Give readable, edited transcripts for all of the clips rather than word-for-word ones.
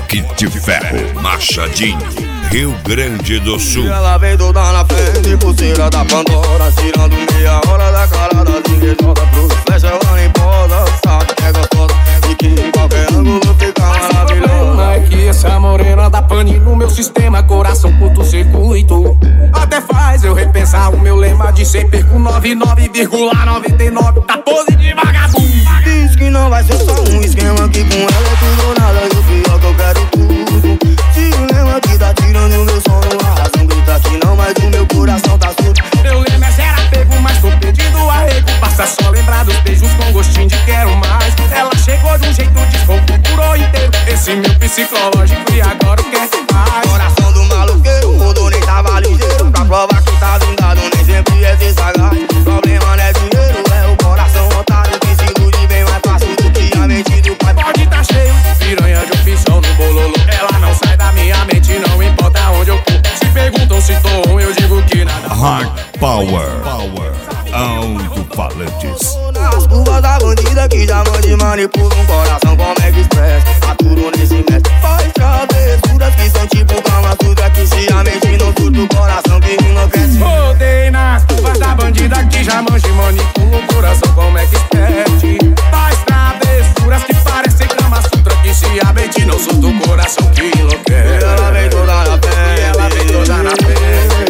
Toque de Ferro, Machadinho, Rio Grande do Sul. Ela vem toda na frente, pulseira da Pandora, tirando meia hora da cara das invejosas. Pro flecha ela nem posa, sabe que é gostosa e que em qualquer ângulo fica maravilhosa. O problema é que essa morena dá pane no meu sistema, coração curto-circuito. Até faz eu repensar o meu lema de sempre perco 99,99 da pose de vagabundo. Diz que não vai ser só um esquema, que com ela é tudo ou nada, e o pior que eu quero tudo. Dilema que tá tirando meu sono, a razão grita que não, mas o meu coração tá surdo. Meu lema é ser apego, mas tô pedindo arrego. Basta só lembrar dos beijos com gostinho de quero mais. Ela chegou de um jeito desconfigurou inteiro esse meu psicológico e agora o que é que faz? Coração do maloqueiro, o rodou nem tava ligeiro. Pra provar que tá blindado, nem sempre é ser sagaz. Problema não é dinheiro, é o coração otário que se ilude bem mais fácil do que a mente do pai. Pode tá cheio de piranha de opção no bololô. Ela não sai da minha mente, não importa onde eu for. Se perguntam se tô ruim, eu digo que nada. Hard Power, alto-falantes. Nas curvas da bandida que já mande manipula um coração como Express. Aturo nesse mestre, faz travessuras que são tipo Kama Sutra, que se a mente não surta o coração que enlouquece. Rodei nas curvas da bandida que já mande manipula um coração como Expert. Faz travessuras que parecem Kama Sutra, que se a mente não surta o coração que enlouquece. Ela vem toda na frente, ela vem toda na frente.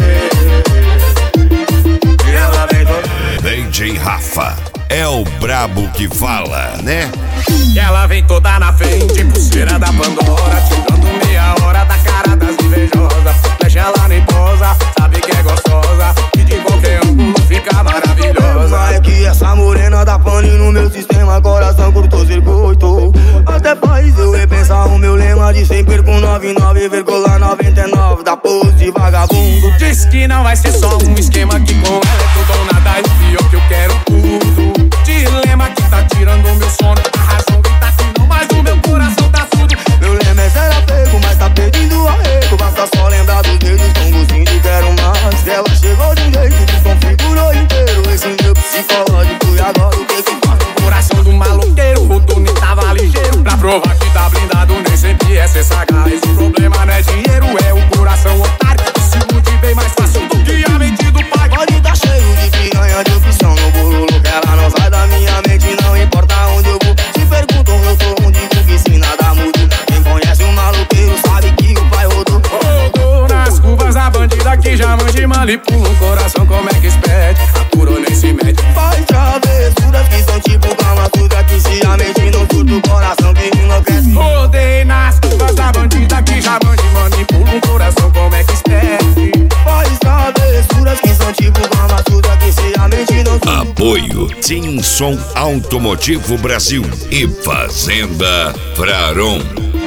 DJ Rafa é o brabo que fala, né? Ela vem toda na frente, pulseira da Pandora, tirando meia hora da cara das invejosas. Flecha ela nem posa, sabe que é gostosa e de qualquer ângulo fica maravilhosa. É que essa morena dá pane no meu sistema, coração curto-circuito. Até faz eu repensar o meu lema de sempre perco 99,99 da pose de vagabundo. Diz que não vai ser só um esquema, que com ela é tudo ou nada, e o pior que eu quero tudo. Dilema que tá tirando o meu sono, a razão grita que não, mas o meu coração tá surdo. Meu lema é ser apego, mas tá pedindo arrego. Basta só lembrar dos dedos com gostinho de quero mais. Ela chegou de um jeito que configurou inteiro esse meu psicológico, e agora o que que faz? Coração do maloqueiro, o túnel tava ligeiro. Pra provar que tá blindado, nem sempre é ser sagaz. O problema não é dinheiro, é o coração otário que se ilude bem mais fácil do que a mente do pai. Pode tá cheio de piranha de opção no bololô, que ela não sai da minha mente, não importa onde eu vou. Se perguntam eu sou um, digo que se nada muda. Quem conhece um maloqueiro sabe que o pai rodou. Rodou nas curvas da bandida que já mande e manipula um coração como Expert. Apurou nem se mete. Faz travessuras que são tipo Kama Sutra, que se a mente não surta o coração que enlouquece. Rodei nas curvas da bandida que já mande e manipula um coração como Expert. Faz travessuras que são tipo Kama Sutra, que se a mente não surta. Apoio Tinson Automotivo Brasil e Fazenda Fraron.